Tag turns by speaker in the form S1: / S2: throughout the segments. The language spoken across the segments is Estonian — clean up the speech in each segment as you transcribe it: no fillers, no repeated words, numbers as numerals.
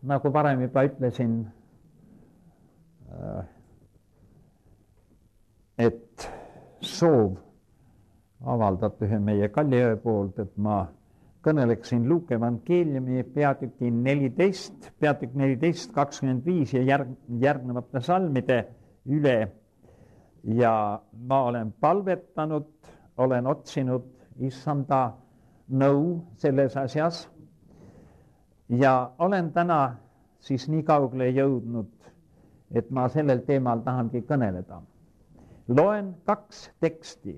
S1: nagu varem juba ütlesin, et soov avaldati ühe meie Kalliöö poolt, et ma kõneleksin Luuke evangeeliumi peatükk 14, 25 ja järgnevate salmide üle. Ja ma olen palvetanud, olen otsinud issanda nõu selles asjas ja olen täna siis nii kaugele jõudnud, et ma sellel teemal tahangi kõneleda. Loen 2 teksti.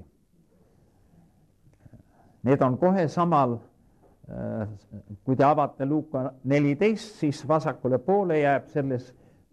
S1: Need on kohe samal, kui te avate Luuka 14, siis vasakule poole jääb selles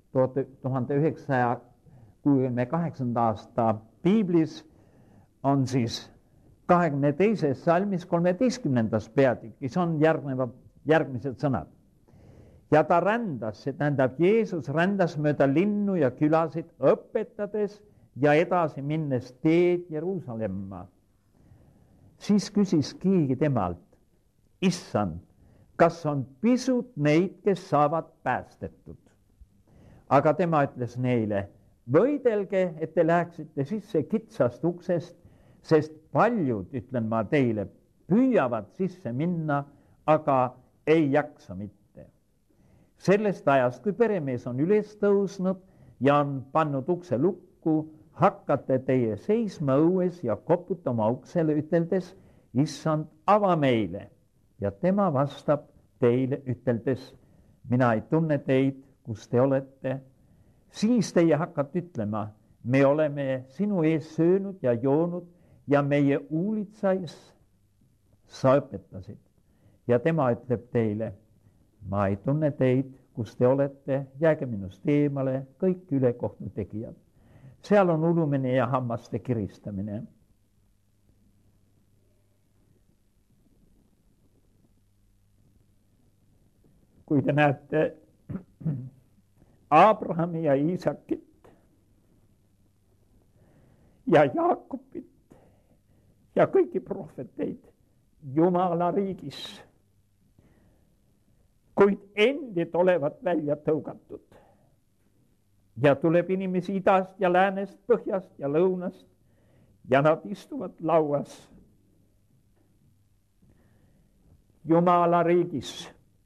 S1: 1968. aasta piiblis on siis 22. salmis 13. peatükis on järgmised sõnad. Ja ta rändas, see tähendab Jeesus rändas mööda linnu ja külasid õpetades ja edasi minnes teed Jeruusalemma. Siis küsis keegi temalt, issand, kas on pisut neid, kes saavad päästetud? Aga tema ütles neile, võidelge, et te läheksite sisse kitsast uksest, sest paljud, ütlen ma teile, püüavad sisse minna, aga ei jaksa mitte. Sellest ajast, kui peremees on üles tõusnud ja on pannud ukse lukku, hakkate teie seisma õues ja koputama uksele, üteldes, issand, ava meile. Ja tema vastab teile, üteldes, mina ei tunne teid, kus te olete. Siis teie hakkate ütlema, me oleme sinu ees söönud ja joonud ja meie uulitsais sa õpetasid. Ja tema ütleb teile, ma ei tunne teid, kus te olete, jääge minust eemale, kõik ülekohtu tegijad. Seal on ulumine ja hammaste kiristamine. Kui te näete Abrahami ja Iisakit ja Jaakobit ja kõiki prohveteid Jumala riigis, kuid endid olevat välja tõugatud ja tuleb inimesi idast ja läänest, põhjast ja lõunast ja nad istuvad lauas Jumala riigis.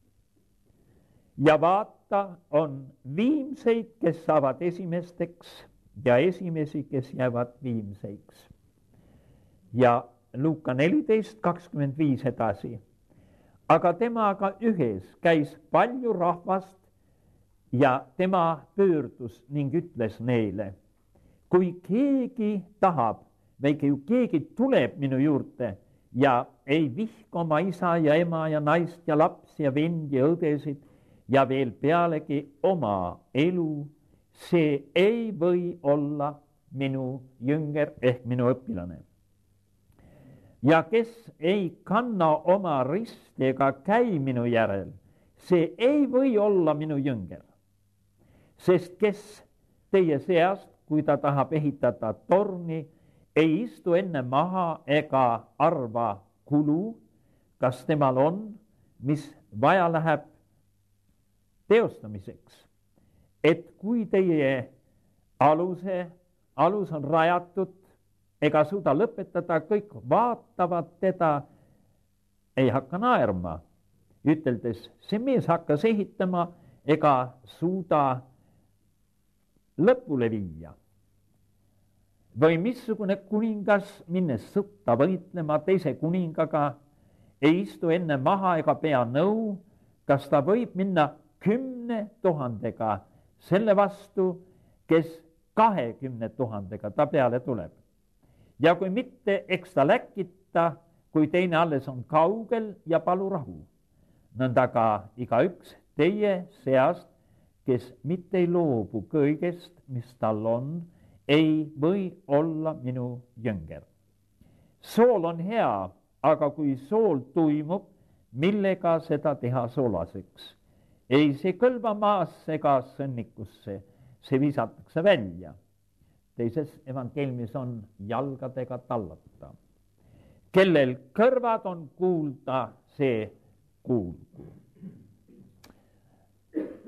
S1: Ja vaata, on viimseid, kes saavad esimesteks ja esimesi, kes jäävad viimseiks. Ja Luuka 14, 25 edasi. Aga temaga ühes käis palju rahvast ja tema pöördus ning ütles neile, kui keegi tahab, või kui keegi tuleb minu juurde ja ei vihka oma isa ja ema ja naist ja lapsi ja vendi ja õdesid, ja veel pealegi oma elu, see ei või olla minu jünger ehk minu õpilane. Ja kes ei kanna oma risti ega käi minu järel, see ei või olla minu jünger. Sest kes teie seast, kui ta tahab ehitada torni, ei istu enne maha ega arva kulu, kas temal on, mis vaja läheb teostamiseks, et kui teie alus on rajatud ega suuda lõpetada, kõik vaatavad teda, ei hakka naerma, üteldes, see mees hakkas ehitama ega suuda lõpule viia. Või missugune kuningas, minnes sõtta võitlema teise kuningaga, ei istu enne maha ega pea nõu, kas ta võib minna 10 000 selle vastu, kes 20 000 ta peale tuleb. Ja kui mitte, eks ta läkita, kui teine alles on kaugel ja palu rahu. Nõnda ka igaüks teie seast, kes mitte ei loobu kõigest, mis tal on, ei või olla minu jünger. Sool on hea, aga kui sool tuimub, millega seda teha soolaseks? Ei see kõlba maasse ega sõnnikusse, see visatakse välja. Teises evangeeliumis on jalgadega tallata. Kellel kõrvad on kuulda, see kuulgu.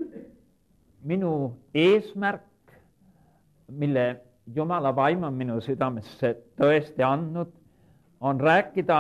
S1: minu eesmärk, mille Jumala vaim on minu südamesse tõesti andnud, on rääkida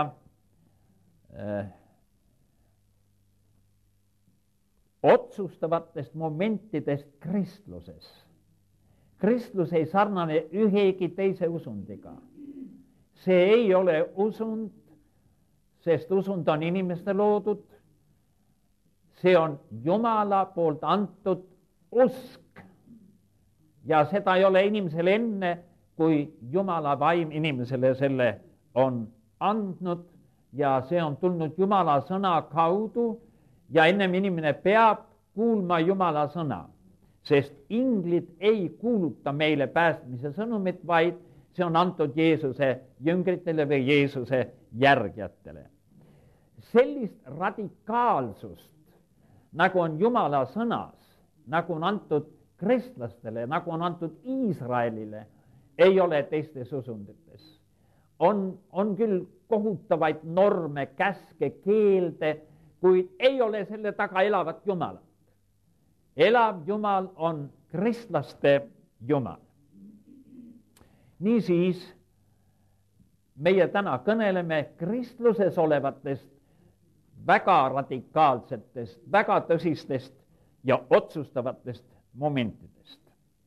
S1: otsustavatest momentidest kristluses. Kristlus ei sarnane ühegi teise usundiga. See ei ole usund, sest usund on inimeste loodud. See on Jumala poolt antud usk. Ja seda ei ole inimesele enne, kui Jumala vaim inimesele selle on andnud ja see on tulnud Jumala sõna kaudu ja ennem inimene peab kuulma Jumala sõna, sest inglid ei kuuluta meile päästmise sõnumit, vaid see on antud Jeesuse jüngritele või Jeesuse järgijatele. Sellist radikaalsust, nagu on Jumala sõnas, nagu on antud kristlastele, nagu on antud Iisraelile, ei ole teistes usundites. On küll kohutavaid norme, käske, keelde, kuid ei ole selle taga elavat Jumalat. Elav Jumal on kristlaste Jumal. Niisiis, meie täna kõneleme kristluses olevatest väga radikaalsetest, väga tõsistest ja otsustavatest momentidest.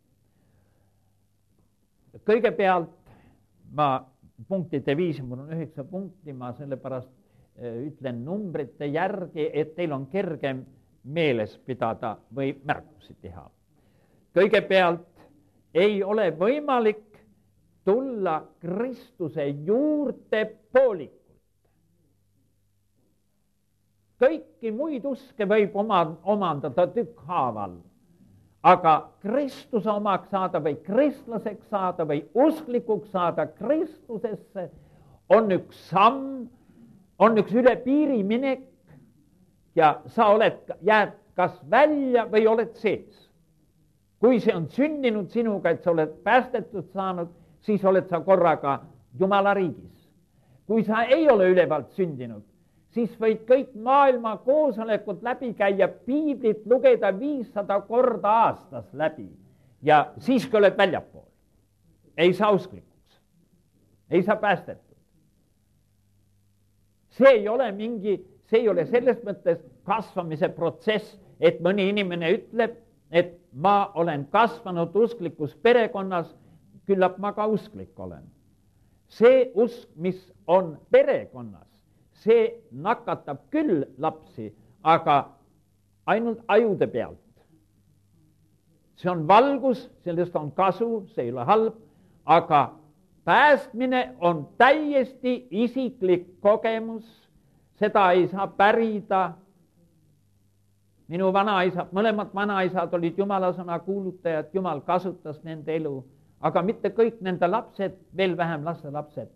S1: Kõigepealt ma punktide viisi, mul on 9 punkti, ma sellepärast ütlen numbrite järgi, et teil on kergem meeles pidada või märkusi teha. Kõigepealt ei ole võimalik tulla Kristuse juurde poolikult. Kõiki muid uske võib omandada tükkhaaval, aga Kristuse omaks saada või kristlaseks saada või usklikuks saada Kristusesse on üks samm, on üks üle piiri minek ja sa jääd kas välja või oled sees. Kui see on sündinud sinuga, et sa oled päästetud saanud, siis oled sa korraga Jumala riigis. Kui sa ei ole ülevalt sündinud, siis võid kõik maailma koosolekud läbi käia, piiblit lugeda 500 korda aastas läbi ja siis, kui oled väljapool, ei saa usklikuks, ei saa päästetud. See ei ole selles mõttes kasvamise protsess, et mõni inimene ütleb, et ma olen kasvanud usklikus perekonnas, küllap ma ka usklik olen. See usk, mis on perekonnas, see nakatab küll lapsi, aga ainult ajude pealt. See on valgus, sellest on kasu, see ei ole halb, aga päästmine on täiesti isiklik kogemus, seda ei saa pärida. Minu mõlemad vanaisad olid Jumala sõna kuulutajad, Jumal kasutas nende elu, aga mitte kõik nende lapsed, veel vähem lastelapsed,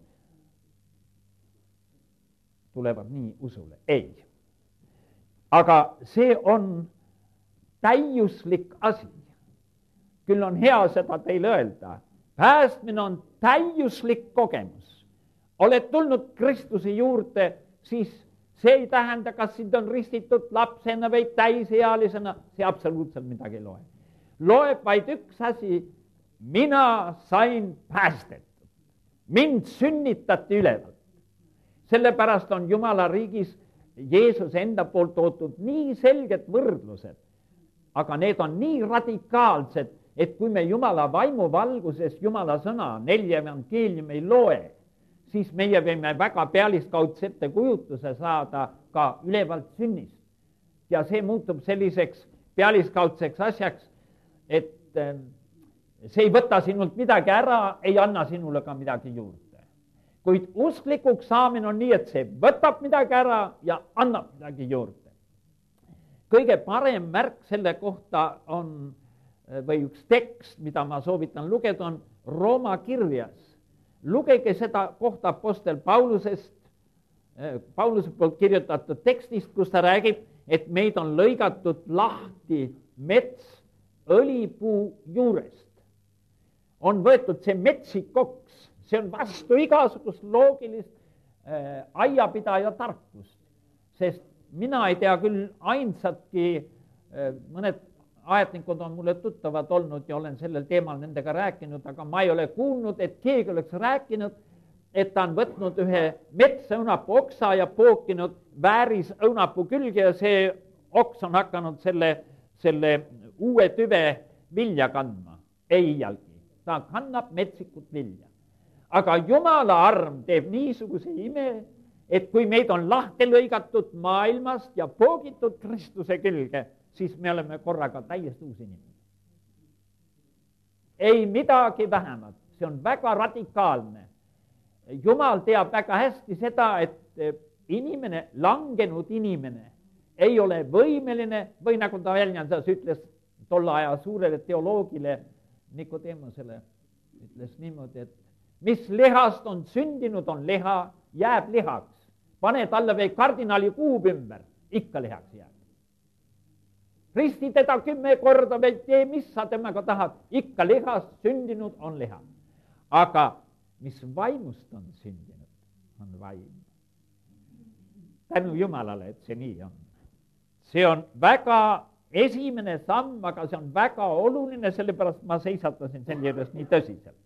S1: tulevad nii usule. Ei. Aga see on täiuslik asi. Küll on hea seda teile öelda. Päästmine on täiuslik kogemus. Oled tulnud Kristuse juurde, siis see ei tähenda, kas sind on ristitud lapsena või täisealisena, see absoluutselt midagi ei loe. Loeb vaid üks asi, mina sain päästetud. Mind sünnitati ülevalt. Sellepärast on Jumala riigis Jeesus enda poolt toodud nii selged võrdlused, aga need on nii radikaalsed, et kui me Jumala vaimu valguses Jumala sõna 4 evangeeliumi ei loe, siis meie võime väga pealiskaudsete kujutuse saada ka ülevalt sünnist. Ja see muutub selliseks pealiskaudseks asjaks, et see ei võta sinult midagi ära, ei anna sinule ka midagi juurde. Kuid usklikuks saamine on nii, et see võtab midagi ära ja annab midagi juurde. Kõige parem märk selle kohta on, või üks tekst, mida ma soovitan lugeda, on Rooma kirjas. Lugege seda kohta apostel Pauluse poolt kirjutatud tekstist, kus ta räägib, et meid on lõigatud lahti mets õlipuu juurest. On võetud see metsik oks, see on vastu igasugust loogilist aiapidaja tarkust, sest mina ei tea küll ainsatki, mõned ajetnikud on mulle tuttavad olnud ja olen sellel teemal nendega rääkinud, aga ma ei ole kuulnud, et keegi oleks rääkinud, et ta on võtnud ühe metsaõunapuu oksa ja pookinud vääris õunapuu külge ja see oks on hakanud selle uue tüve vilja kandma. Ei iialgi, ta kannab metsikut vilja. Aga Jumala arm teeb niisuguse ime, et kui meid on lahti lõigatud maailmast ja poogitud Kristuse külge, siis me oleme korraga täiesti uus inimene. Ei midagi vähemat, see on väga radikaalne. Jumal teab väga hästi seda, et inimene, langenud inimene ei ole võimeline või nagu ta väljendas, ütles tolle aja suurele teoloogile Nikodemusele, ütles niimoodi, et mis lihast on sündinud, on liha, jääb lihaks. Pane talle või kardinaali kuub ümber, ikka lihaks jääb. Risti teda 10 korda või tee, mis sa temaga tahad, ikka lihast sündinud on liha. Aga mis vaimust on sündinud, on vaim. Tänu Jumalale, et see nii on. See on väga esimene samm, aga see on väga oluline, sellepärast ma seisatasin selle juures nii tõsiselt.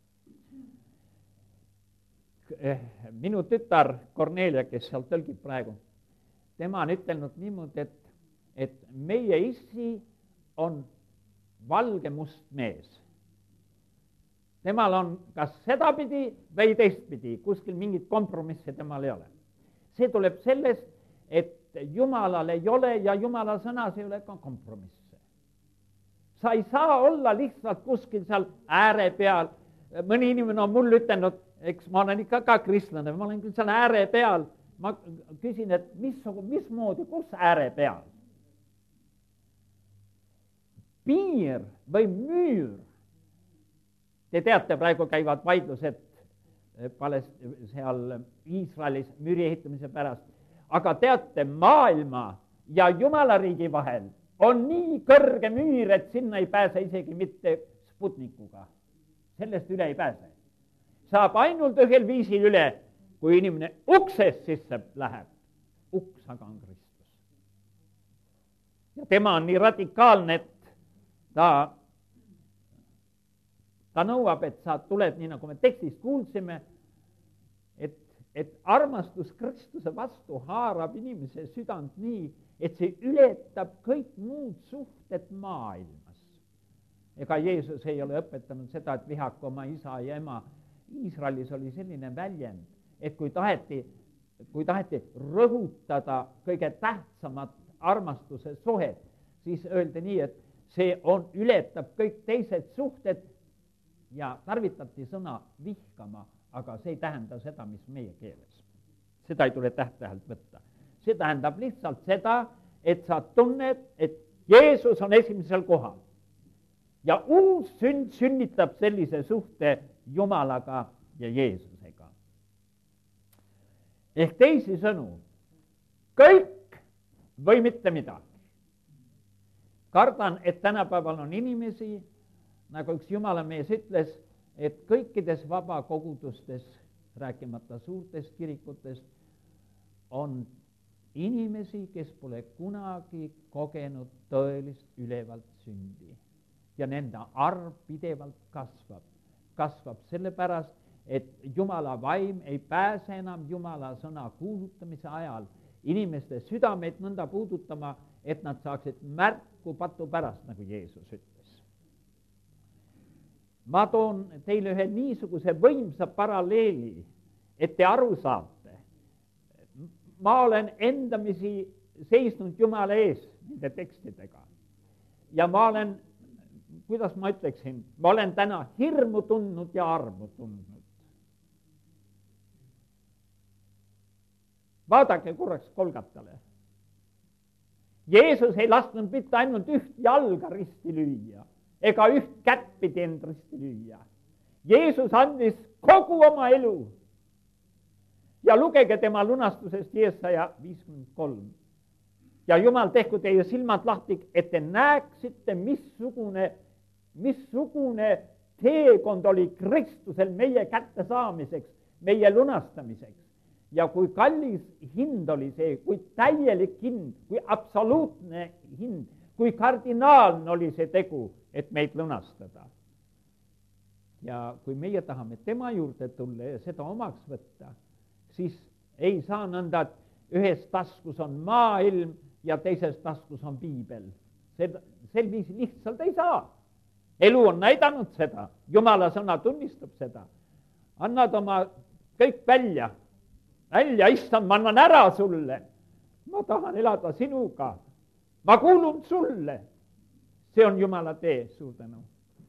S1: Minu tütar Kornelia, kes seal tõlgib praegu, tema on ütelnud niimoodi, et meie issi on valge must mees. Temal on kas sedapidi või teistpidi, kuskil mingit kompromisse temal ei ole. See tuleb sellest, et Jumalal ei ole ja Jumala sõnas ei ole ka kompromisse. Sa ei saa olla lihtsalt kuskil seal ääre peal. Mõni inimene on mul ütelnud, eks ma olen ikka ka kristlane, ma olen küll seal ääre peal. Ma küsin, et mismoodi, kus ääre peal? Piir või müür. Te teate, praegu käivad vaidlused seal Iisraelis müüri ehitamise pärast. Aga teate, maailma ja Jumalariigi vahel on nii kõrge müür, et sinna ei pääse isegi mitte Sputnikuga. Sellest üle ei pääse. Saab ainult ühel viisil üle, kui inimene uksest sisse läheb. Uks aga on Kristus. Ja tema on nii radikaalne, et ta nõuab, et sa tuled, nii nagu me tekstist kuulsime, et armastus Kristuse vastu haarab inimese südant nii, et see ületab kõik muud suhted maailmas. Ega Jeesus ei ole õpetanud seda, et vihake oma isa ja ema. Iisraelis oli selline väljend, et kui taheti rõhutada kõige tähtsamat armastuse suhet, siis öeldi nii, et see ületab kõik teised suhted ja tarvitati sõna vihkama, aga see ei tähenda seda, mis meie keeles. Seda ei tule täht-tähelt võtta. See tähendab lihtsalt seda, et sa tunned, et Jeesus on esimesel kohal. Ja uus sünd sünnitab sellise suhte Jumalaga ja Jeesusega. Ehk teisisõnu, kõik või mitte midagi. Kardan, et tänapäeval on inimesi, nagu üks jumalamees ütles, et kõikides vabakogudustes, rääkimata suurtest kirikutest, on inimesi, kes pole kunagi kogenud tõelist ülevalt sündi. Ja nende arv pidevalt kasvab. Kasvab sellepärast, et Jumala vaim ei pääse enam Jumala sõna kuulutamise ajal inimeste südameid nõnda puudutama, et nad saaksid märku patu pärast, nagu Jeesus ütles. Ma toon teile ühe niisuguse võimsa paralleeli, et te aru saate. Ma olen endamisi seisnud Jumala ees nende tekstidega. Ja ma olen, kuidas ma ütleksin, ma olen täna hirmu tundnud ja armu tundnud. Vaadake korraks Golgatale. Jeesus ei lasknud mitte ainult üht jalga risti lüüa, ega üht kättpidi end risti lüüa. Jeesus andis kogu oma elu. Ja lugege tema lunastusest Jeesaja 53. Ja Jumal tehku teie silmad lahti, et te näeksite, missugune teekond oli Kristusel meie kätte saamiseks, meie lunastamiseks. Ja kui kallis hind oli see, kui täielik hind, kui absoluutne hind, kui kardinaalne oli see tegu, et meid lunastada. Ja kui meie tahame tema juurde tulla ja seda omaks võtta, siis ei saa nõnda, et ühes taskus on maailm ja teises taskus on piibel. Sel viisi lihtsalt ei saa. Elu on näidanud seda, Jumala sõna tunnistab seda. Annad oma kõik välja, issand, ma annan ära sulle. Ma tahan elada sinuga. Ma kuulun sulle. See on Jumala tee, suur tänu.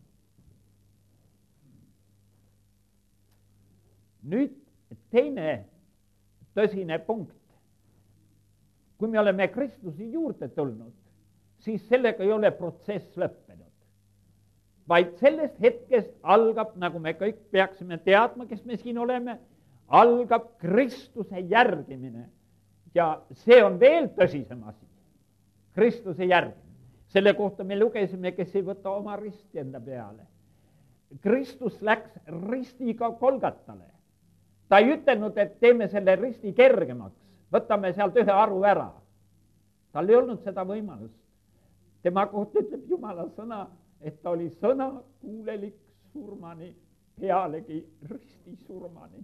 S1: Nüüd teine tõsine punkt. Kui me oleme Kristuse juurde tulnud, siis sellega ei ole protsess lõppenud. Vaid sellest hetkest algab, nagu me kõik peaksime teadma, kes me siin oleme, algab Kristuse järgimine. Ja see on veel tõsisem asi. Kristuse järgimine. Selle kohta me lugesime, kes ei võta oma risti enda peale. Kristus läks ristiga Golgatale. Ta ei ütelnud, et teeme selle risti kergemaks. Võtame sealt ühe aru ära. Tal ei olnud seda võimalust. Tema kohta ütleb Jumala sõna, et ta oli sõna kuulelik surmani, pealegi risti surmani.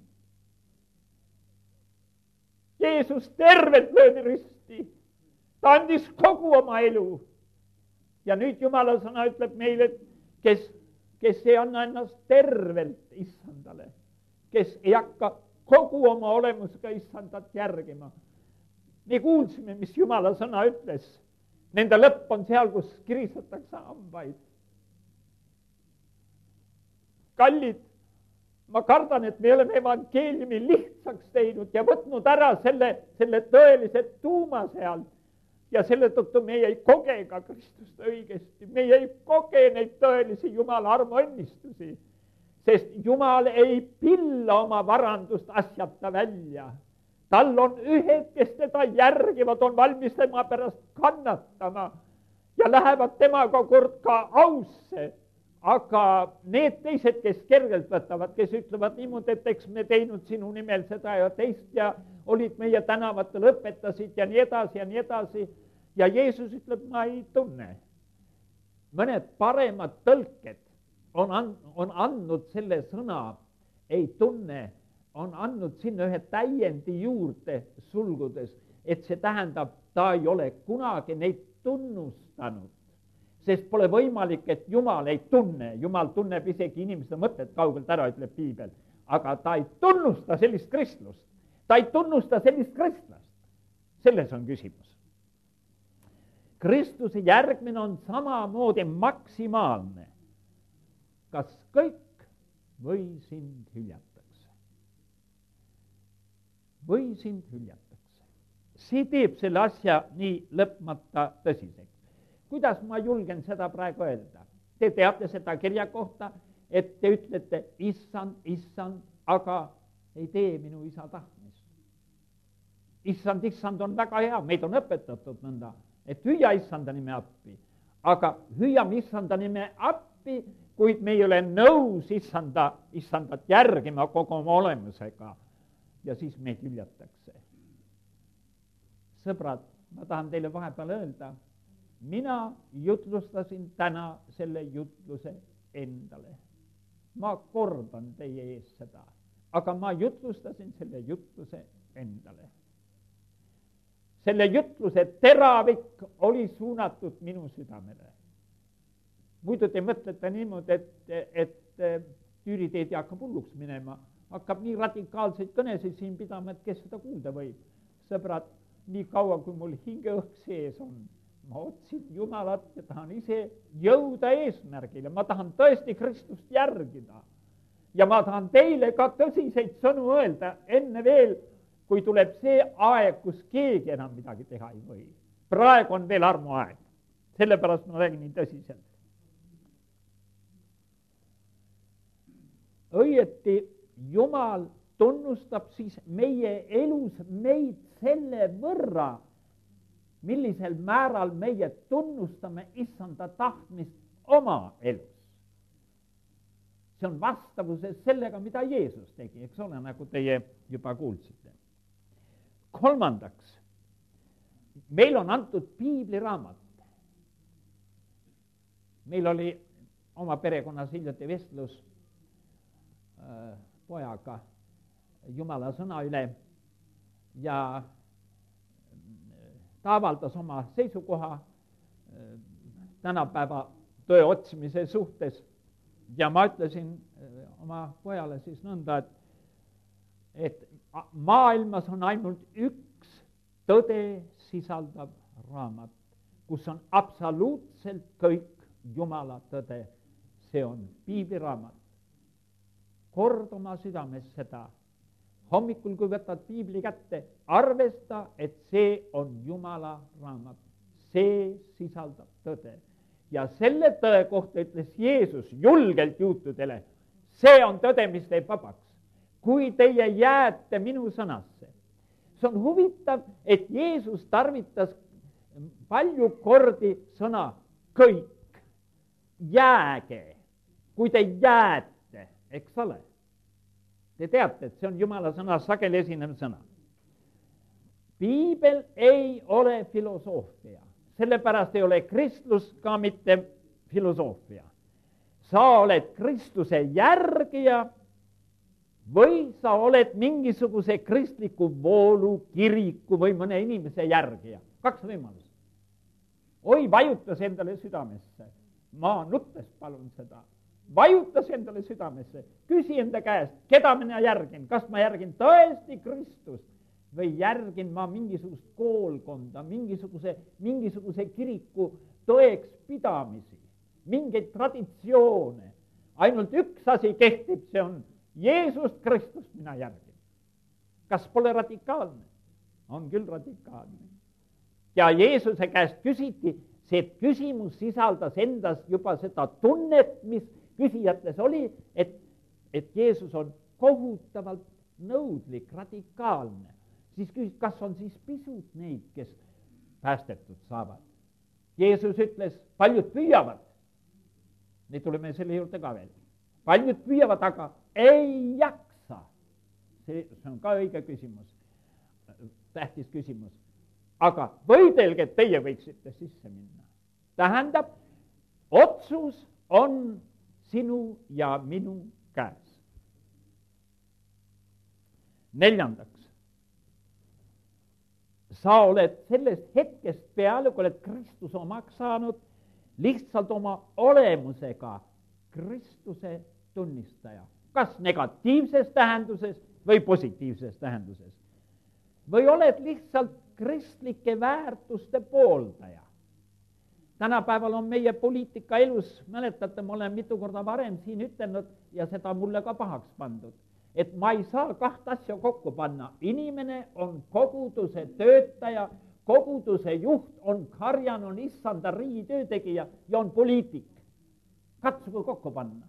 S1: Jeesus tervelt löödi risti. Ta andis kogu oma elu. Ja nüüd Jumala sõna ütleb meile, kes ei anna ennast tervelt issandale, kes ei hakka kogu oma olemusega issandat järgima. Me kuulsime, mis Jumala sõna ütles. Nende lõpp on seal, kus kiristatakse hambaid. Kallid, ma kardan, et me oleme evangeeliumi lihtsaks teinud ja võtnud ära selle tõelise tuuma sealt. Ja selle tõttu meie ei koge ka Kristust õigesti. Meie ei koge neid tõelisi Jumala armuõnnistusi, sest Jumal ei pilla oma varandust asjata välja. Tal on ühed, kes teda järgivad, on valmis tema pärast kannatama ja lähevad temaga kord ka ausse. Aga need teised, kes kergelt võtavad, kes ütlevad niimoodi, et eks me teinud sinu nimel seda ja teist ja olid meie tänavatel, õpetasid ja nii edasi ja nii edasi. Ja Jeesus ütleb, ma ei tunne. Mõned paremad tõlked on andnud selle sõna, ei tunne, on andnud sinna ühe täiendi juurde sulgudes, et see tähendab, ta ei ole kunagi neid tunnustanud. Sest pole võimalik, et Jumal ei tunne. Jumal tunneb isegi inimeste mõtted kaugelt ära, ütleb Piibel. Aga ta ei tunnusta sellist kristlust. Ta ei tunnusta sellist kristlast. Selles on küsimus. Kristuse järgmine on samamoodi maksimaalne. Kas kõik või sind hüljatakse? Või sind hüljatakse? See teeb selle asja nii lõpmata tõsiseks. Kuidas ma julgen seda praegu öelda? Te teate seda kirja kohta, et te ütlete, issand, aga ei tee minu isa tahtmist. Issand on väga hea, meid on õpetatud nõnda, et hüüa issanda nime appi. Aga hüüame issanda nime appi, kuid me ei ole nõus issandat järgima kogu oma olemusega. Ja siis meid hüljatakse. Sõbrad, ma tahan teile vahepeal öelda, mina jutlustasin täna selle jutluse endale. Ma kordan teie ees seda, aga ma jutlustasin selle jutluse endale. Selle jutluse teravik oli suunatud minu südamele. Muidu te mõtlete niimoodi, et Tüüri teed hakkab hulluks minema, hakkab nii radikaalseid kõnesid siin pidama, et kes seda kuulda võib. Sõbrad, nii kaua kui mul hingeõhk sees on, ma otsin Jumalat ja tahan ise jõuda eesmärgile. Ma tahan tõesti Kristust järgida. Ja ma tahan teile ka tõsiseid sõnu öelda enne veel, kui tuleb see aeg, kus keegi enam midagi teha ei või. Praegu on veel armuaeg. Sellepärast ma räägin nii tõsiselt. Õieti Jumal tunnustab siis meie elus meid selle võrra, millisel määral meie tunnustame issanda tahtmist oma elus. See on vastavuses sellega, mida Jeesus tegi, eks ole, nagu teie juba kuulsite. Kolmandaks, meil on antud piibliraamat. meil oli oma perekonnas hiljuti vestlus pojaga Jumala sõna üle ja ta avaldas oma seisukoha tänapäeva tõe otsimise suhtes ja ma ütlesin oma pojale siis nõnda, et maailmas on ainult üks tõde sisaldav raamat, kus on absoluutselt kõik Jumala tõde. See on piibliraamat. Kord oma südames seda. Hommikul, kui võtad piibli kätte, arvesta, et see on Jumala raamat. See sisaldab tõde. Ja selle tõe kohta ütles Jeesus julgelt juutudele, see on tõde, mis teeb vabaks. Kui teie jääte minu sõnasse. See on huvitav, et Jeesus tarvitas palju kordi sõna kõik. Jääge, kui te jääte, eks ole. Te teate, et see on Jumala sõna sageli esinev sõna. Piibel ei ole filosoofia. Sellepärast ei ole kristlus ka mitte filosoofia. Sa oled Kristuse järgija või sa oled mingisuguse kristliku voolu, kiriku või mõne inimese järgija. 2 võimalust. Oi, vajutas endale südamesse. Ma nuttes palun seda. Vajutas endale südamesse. Küsi enda käest, keda mina järgin. Kas ma järgin tõesti Kristust või järgin ma mingisugust koolkonda, mingisuguse kiriku tõeks pidamisi, mingeid traditsioone. Ainult üks asi kehtib, see on Jeesust Kristust mina järgin. Kas pole radikaalne? On küll radikaalne. Ja Jeesuse käest küsiti, see küsimus sisaldas endas juba seda tunnet, mis küsijates oli, et Jeesus on kohutavalt nõudlik, radikaalne. Siis küsis, kas on siis pisut neid, kes päästetud saavad. Jeesus ütles, paljud püüavad. Nii tuleme selle juurde ka veel. Paljud püüavad, aga ei jaksa. See on ka õige küsimus, tähtis küsimus. Aga võidelge, et teie võiksite sisse minna. Tähendab, otsus on sinu ja minu käes. 4. Sa oled sellest hetkest peale, kui oled Kristus omaks saanud, lihtsalt oma olemusega Kristuse tunnistaja. Kas negatiivses tähenduses või positiivses tähenduses. Või oled lihtsalt kristlike väärtuste pooldaja. Tänapäeval on meie poliitika elus, mäletate, ma olen mitu korda varem siin ütelnud ja seda mulle ka pahaks pandud, et ma ei saa 2 asja kokku panna. Inimene on koguduse töötaja, koguduse juht, on karjan, on issanda riigi töötegija ja on poliitik. Katsuge kokku panna.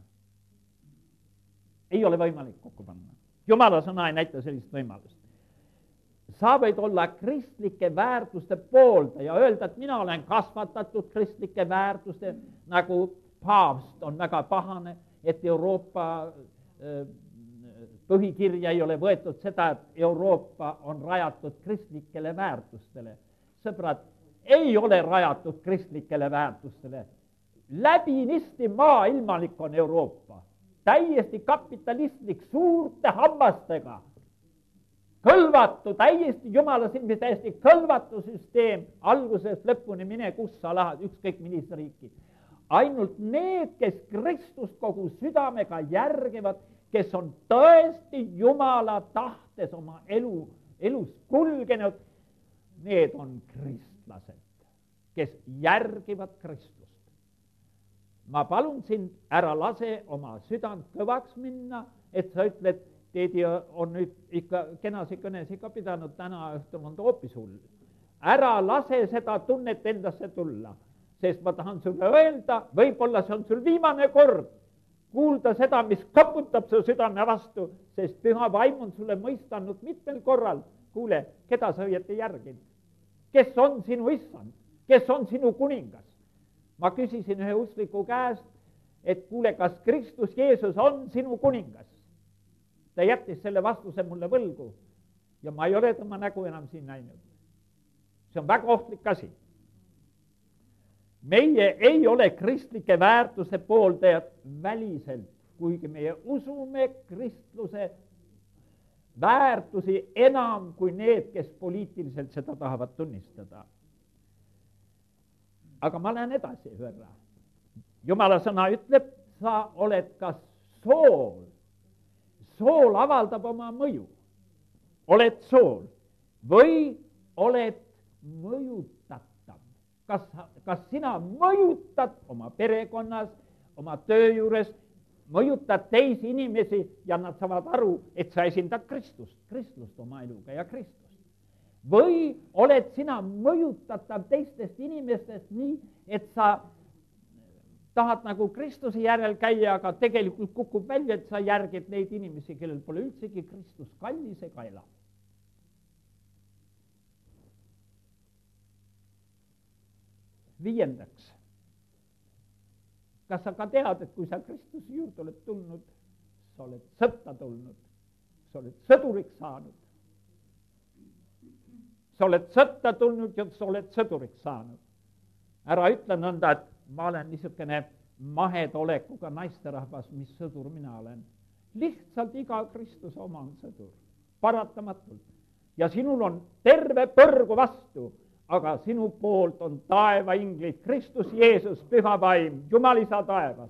S1: Ei ole võimalik kokku panna. Jumala sõna ei näita sellist võimalust. Sa võid olla kristlike väärtuste poolda ja öelda, et mina olen kasvatatud kristlike väärtuste, nagu paavst on väga pahane, et Euroopa põhikirja ei ole võetud seda, et Euroopa on rajatud kristlikele väärtustele. Sõbrad, ei ole rajatud kristlikele väärtustele. Läbinisti maailmalik on Euroopa. Täiesti kapitalistlik, suurte hammastega. Kõlvatu, täiesti Jumala silmis täiesti kõlvatu süsteem, algusest lõpuni mine, kus sa lähed, ükskõik millist riiki. Ainult need, kes Kristust kogu südamega järgivad, kes on tõesti Jumala tahtes oma elus kulgenud, need on kristlased, kes järgivad Kristust. Ma palun sind, ära lase oma südant kõvaks minna, et sa ütled, Teedi on nüüd ikka kenasi kõnes ikka pidanud, täna õhtul on ta hoopis hull. Ära lase seda tunnet endasse tulla, sest ma tahan sulle öelda, võib-olla see on sul viimane kord kuulda seda, mis kaputab su südame vastu, sest püha vaim on sulle mõistanud mitmel korral. Kuule, keda sa õieti järgid? Kes on sinu issand? Kes on sinu kuningas? Ma küsisin ühe uskliku käest, et kuule, kas Kristus Jeesus on sinu kuningas? Ta jättis selle vastuse mulle võlgu ja ma ei ole tema nägu enam siin näinud. See on väga ohtlik asi. meie ei ole kristlike väärtuse pooldajad väliselt, kuigi meie usume kristluse väärtusi enam kui need, kes poliitiliselt seda tahavad tunnistada. Aga ma lähen edasi võrra. Jumala sõna ütleb, sa oled ka sool. Sool avaldab oma mõju. Oled sool või oled mõjutatav. Kas sina mõjutad oma perekonnas, oma töö juures, mõjutad teisi inimesi ja nad saavad aru, et sa esindad Kristlust oma eluga ja Kristust. Või oled sina mõjutatav teistest inimestest nii, et sa tahad nagu Kristuse järel käia, aga tegelikult kukub välja, et sa järgid neid inimesi, kellel pole üldsegi Kristus kallis ega ela. Viiendaks. Kas sa ka tead, et kui sa Kristuse juurde oled tulnud, sa oled sõtta tulnud, sa oled sõduriks saanud. Sa oled sõtta tulnud ja sa oled sõduriks saanud. Ära ütle nõnda, et ma olen niisugune mahedolekuga naisterahvas, mis sõdur mina olen. Lihtsalt iga Kristuse oma on sõdur, paratamatult. Ja sinul on terve põrgu vastu, aga sinu poolt on taevainglid, Kristus Jeesus, püha vaim, Jumal isa taevas.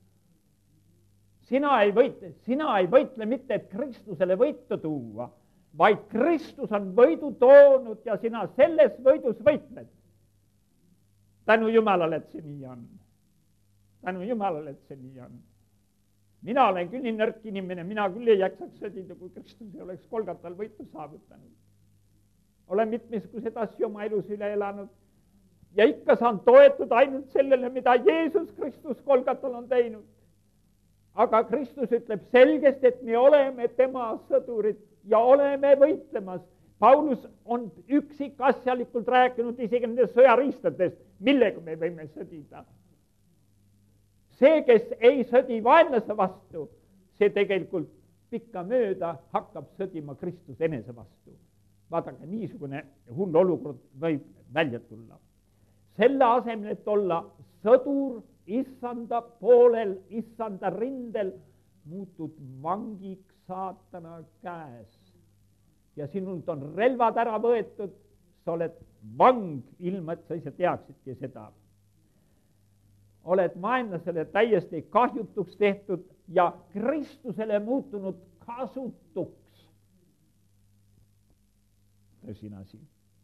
S1: Sina ei võitle mitte, et Kristusele võitu tuua, vaid Kristus on võidu toonud ja sina selles võidus võitled. Tänu Jumalale, et see nii on. Tänu Jumalale, et see nii on. Mina olen küll nii nõrk inimene, mina küll ei jaksaks sõdida, kui Kristus ei oleks Golgatal võitu saavutanud. Olen mitmesugused asju oma elus üle elanud ja ikka saan toetuda ainult sellele, mida Jeesus Kristus Golgatal on teinud. Aga Kristus ütleb selgesti, et me oleme tema sõdurid ja oleme võitlemas. Paulus on üksikasjalikult rääkinud isegi nendest sõjariistadest, millega me võime sõdida. See, kes ei sõdi vaenlase vastu, see tegelikult pikka mööda hakkab sõdima Kristus enese vastu. Vaadake, niisugune hull olukord võib välja tulla. Selle asemel, et olla sõdur issanda poolel, issanda rindel, muutud vangiks saatana käes. Ja sinult on relvad ära võetud, sa oled vang, ilma et sa ise teaksidki seda. Oled vaenlasele täiesti kahjutuks tehtud ja Kristusele muutunud kasutuks. Tõsine asi.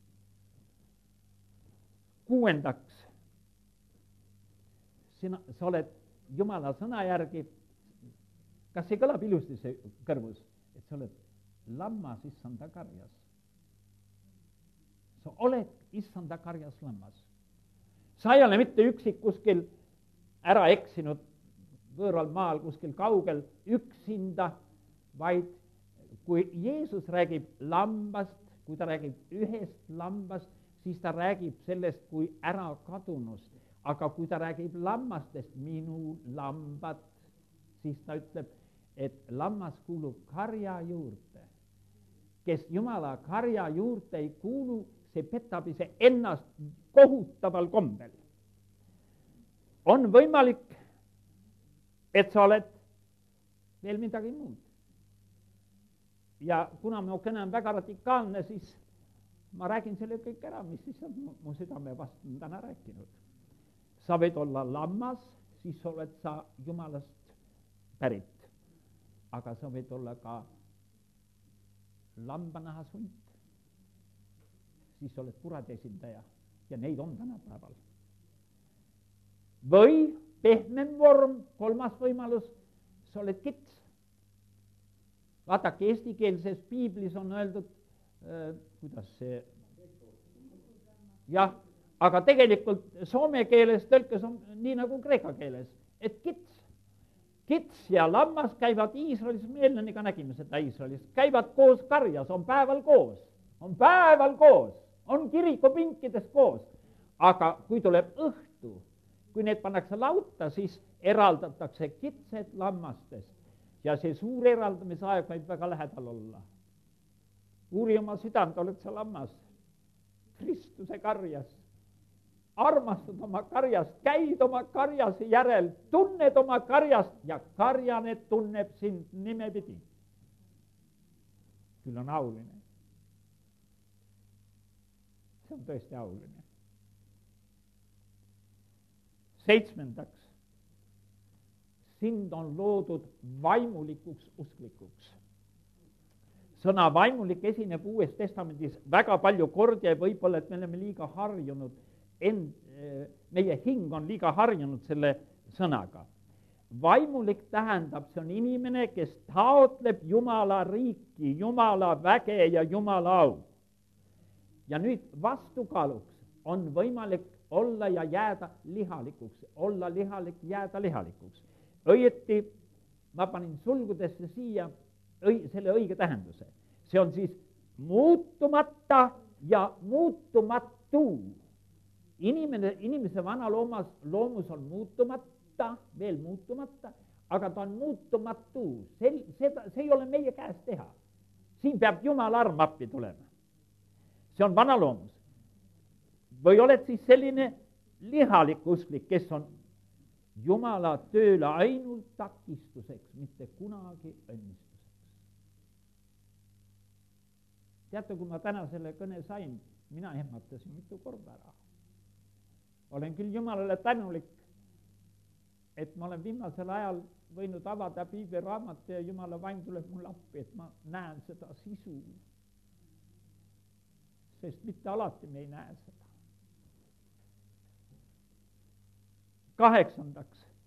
S1: Kuuendaks, sa oled Jumala sõna järgi, kas see kõlab ilusti see kõrvus, et sa oled lammas issanda karjas. Sa oled issanda karjas lammas. Sa ei ole mitte üksik kuskil ära eksinud võõral maal, kuskil kaugel üksinda, vaid kui Jeesus räägib lambast, kui ta räägib ühest lambast, siis ta räägib sellest kui ära kadunust. Aga kui ta räägib lammastest, minu lambad, siis ta ütleb, et lammas kuulub karja juurde. Kes Jumala karja juurde ei kuulu, see petab ise ennast kohutaval kombel. On võimalik, et sa oled veel midagi muud. Ja kuna mu kõne on väga radikaalne, siis ma räägin selle kõik ära, mis siis on mu südame vastu täna rääkinud. Sa võid olla lammas, siis oled sa Jumalast pärit. Aga sa võid olla ka lambanaha sunt. Siis oled kurade esindaja ja neid on tänapäeval. Või pehmem vorm, kolmas võimalus, sa oled kits. Vaadake, eestikeelses piiblis on öeldud, kuidas see, jah, aga tegelikult soome keeles tõlkes on nii nagu kreeka keeles, et kits ja lammas käivad Iisraelis, me eelneniga nägime seda Iisraelis, käivad koos karjas, on päeval koos, on kirikupinkides koos, aga kui tuleb õhtu, kui need pannakse lauta, siis eraldatakse kitsed lammastest. Ja see suur eraldamise aeg võib väga lähedal olla. Uuri oma südant, oled sa lammas Kristuse karjas armastad oma karjast, käid oma karjase järel, tunned oma karjast ja karjane tunneb sind nimepidi. Küll on auline. See on tõesti auline. 7. Sind on loodud vaimulikuks usklikuks. Sõna vaimulik esineb Uues Testamendis väga palju kordi ja võib-olla, et me oleme liiga harjunud, meie hing on liiga harjunud selle sõnaga. Vaimulik tähendab, see on inimene, kes taotleb Jumala riiki, Jumala väge ja Jumala au. Ja nüüd vastukaaluks on võimalik olla ja jääda lihalikuks, olla lihalik, jääda lihalikuks. Õieti ma panin sulgudesse siia selle õige tähenduse. See on siis muutumata ja muutumatu. Inimese vana loomus on muutumata, veel muutumata, aga ta on muutumatu. See ei ole meie käes teha. Siin peab Jumala arm appi tulema. See on vana loomus. Või oled siis selline lihalik usklik, kes on Jumala tööle ainult takistuseks, mitte kunagi õnnistuseks. Teate, kui ma täna selle kõne sain, mina ehmatasin mitu korda ära. Olen küll Jumalale tänulik, et ma olen viimasel ajal võinud avada piibliraamat ja Jumala vaim tuleb mul appi, et ma näen seda sisu. Sest mitte alati me ei näe seda. 8.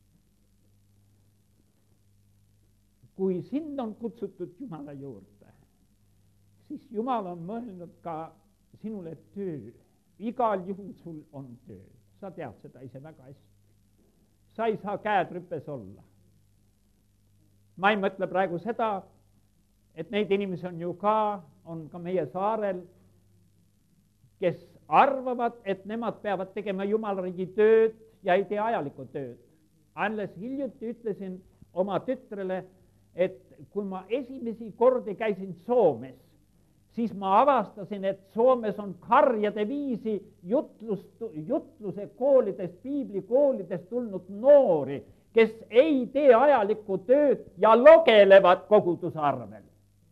S1: Kui sind on kutsutud Jumala juurde, siis Jumal on mõelnud ka sinule töö. Igal juhul sul on töö. Sa tead seda ise väga hästi. Sa ei saa käed rüpes olla. Ma ei mõtle praegu seda, et neid inimesi on ka meie saarel, kes arvavad, et nemad peavad tegema Jumala riigi tööd ja ei tee ajalikku tööd. Alles hiljuti ütlesin oma tütrele, et kui ma esimesi kordi käisin Soomes, siis ma avastasin, et Soomes on karjade viisi jutluse koolidest, piiblikoolidest tulnud noori, kes ei tee ajalikku tööd ja logelevad koguduse arvel.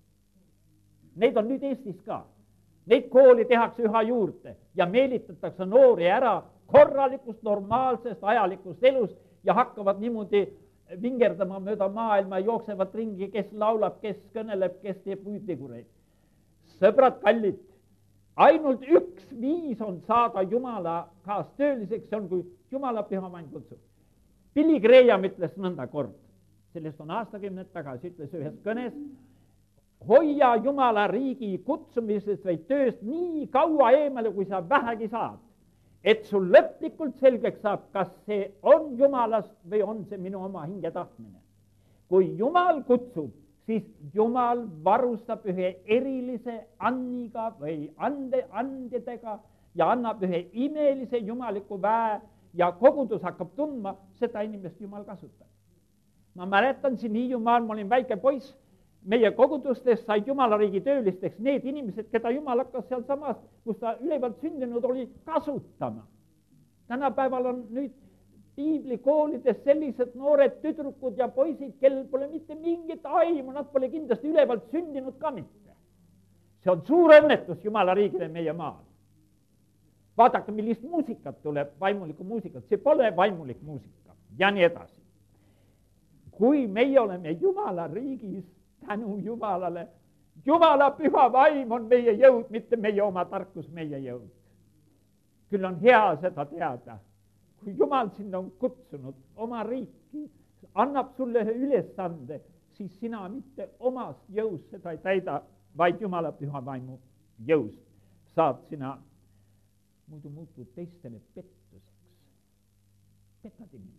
S1: Neid on nüüd Eestis ka. Neid kooli tehakse üha juurde ja meelitatakse noori ära korralikust, normaalsest, ajalikust elust ja hakkavad niimoodi vingerdama mööda maailma, jooksevad ringi, kes laulab, kes kõneleb, kes teeb hüüdtegureid. Sõbrad kallid, ainult üks viis on saada Jumala kaastööliseks, see on, kui Jumala püha vaim kutsub. Billy Graham ütles nõnda kord, sellest on aastakümned tagasi, ütles ühes kõnes, hoia Jumala riigi kutsumisest või tööst nii kaua eemale, kui sa vähegi saad, et sul lõplikult selgeks saab, kas see on Jumalast või on see minu oma hinge tahtmine. Kui Jumal kutsub, siis Jumal varustab ühe erilise anniga või andedega ja annab ühe imelise jumaliku väe ja kogudus hakkab tundma, seda inimest Jumal kasutab. Ma mäletan siin Hiiumaal, ma olin väike poiss, meie kogudustes said Jumala riigi töölisteks need inimesed, keda Jumal hakkas seal samas, kus ta ülevalt sündinud oli, kasutama. Tänapäeval on nüüd piiblikoolides sellised noored tüdrukud ja poisid, kellel pole mitte mingit aimu, nad pole kindlasti ülevalt sündinud ka mitte. See on suur õnnetus Jumala riigile meie maal. Vaadake, millist muusikat tuleb, vaimulikku muusikat, see pole vaimulik muusika ja nii edasi. Kui meie oleme Jumala riigis, tänu Jumalale, Jumala püha vaim on meie jõud, mitte meie oma tarkus, meie jõud. Küll on hea seda teada, kui Jumal sind on kutsunud oma riiki, annab sulle ülesande, siis sina mitte omast jõust seda ei täida, vaid Jumala püha vaimu jõust saad sina, muidu muutud teistele pettuseks. Petad inimesi.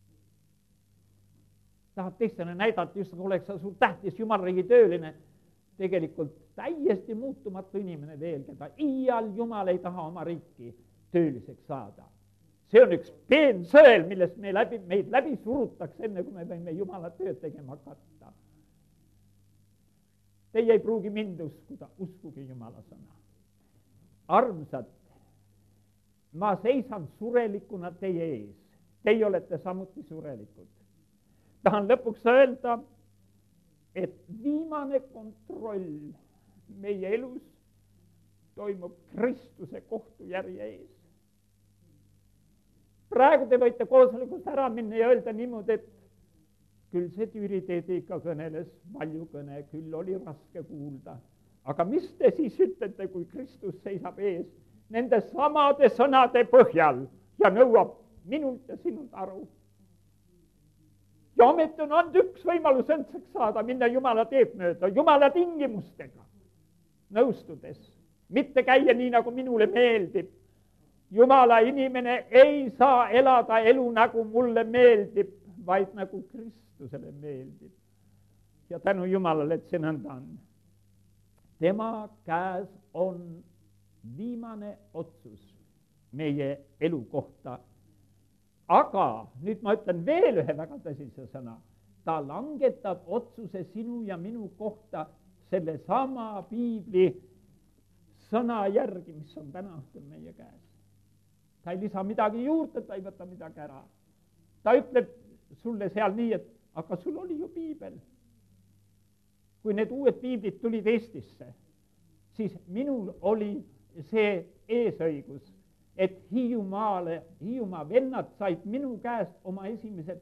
S1: Tahad teistele näidata, just nagu oleks sa suur tähtis Jumala riigi tööline, tegelikult täiesti muutumatu inimene veel, keda iial Jumal ei taha oma riiki tööliseks saada. See on üks peensõel, millest meid läbi surutakse, enne kui me võime Jumala tööd tegema hakata. Teie ei pruugi mind uskuda, uskuge Jumala sõna. Armsad,
S2: ma seisan surelikuna teie ees. Teie olete samuti surelikud. Tahan lõpuks öelda, et viimane kontroll meie elus toimub Kristuse kohtujärje ees. Praegu te võite koosolekust ära minna ja öelda niimoodi, et küll see Türi Teedi ikka kõneles palju kõne, küll oli raske kuulda. Aga mis te siis ütlete, kui Kristus seisab ees nende samade sõnade põhjal ja nõuab minult ja sinult aru? Ja ometi on ainult üks võimalus õndsaks saada, minna Jumala teed mööda, Jumala tingimustega nõustudes, mitte käia nii, nagu minule meeldib. Jumala inimene ei saa elada elu, nagu mulle meeldib, vaid nagu Kristusele meeldib. Ja tänu Jumalale, et see nõnda on. Tema käes on viimane otsus meie elu kohta. Aga nüüd ma ütlen veel ühe väga tõsise sõna. Ta langetab otsuse sinu ja minu kohta selle sama piibli sõna järgi, mis on täna õhtul meie käes. Ta ei lisa midagi juurde, ta ei võta midagi ära. Ta ütleb sulle seal nii, et aga sul oli ju piibel. Kui need uued piiblid tulid Eestisse, siis minul oli see eesõigus, et Hiiumaa vennad said minu käest oma esimesed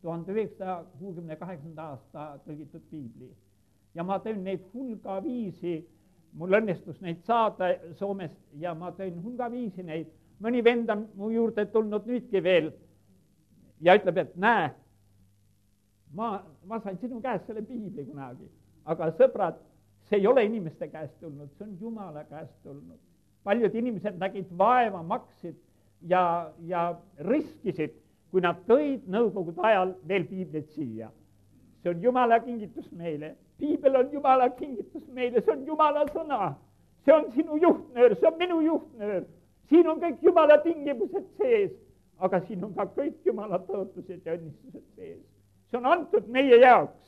S2: 1968. aasta tõlgitud piibli. Ja ma tõin neid hulga viisi, mul õnnestus neid saada Soomest ja ma tõin hulga viisi neid. Mõni vend on mu juurde tulnud nüüdki veel ja ütleb, et näe, ma sain sinu käest selle piibli kunagi. Aga sõbrad, see ei ole inimeste käest tulnud, see on Jumala käest tulnud. Paljud inimesed nägid vaeva, maksid ja riskisid, kui nad tõid Nõukogude ajal veel piiblit siia. See on Jumala kingitus meile. Piibel on Jumala kingitus meile, see on Jumala sõna. See on sinu juhtnöör, see on minu juhtnöör. Siin on kõik Jumala tingimused sees, aga siin on ka kõik Jumala tõotused ja õnnistused sees. See on antud meie jaoks.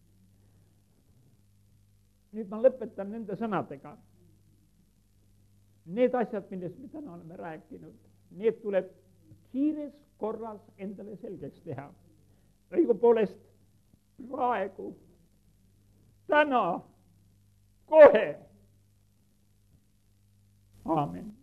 S2: Nüüd ma lõpetan nende sõnadega. Need asjad, millest me täna oleme rääkinud, need tuleb kiires korras endale selgeks teha. Õigupoolest praegu, täna, kohe. Aamen.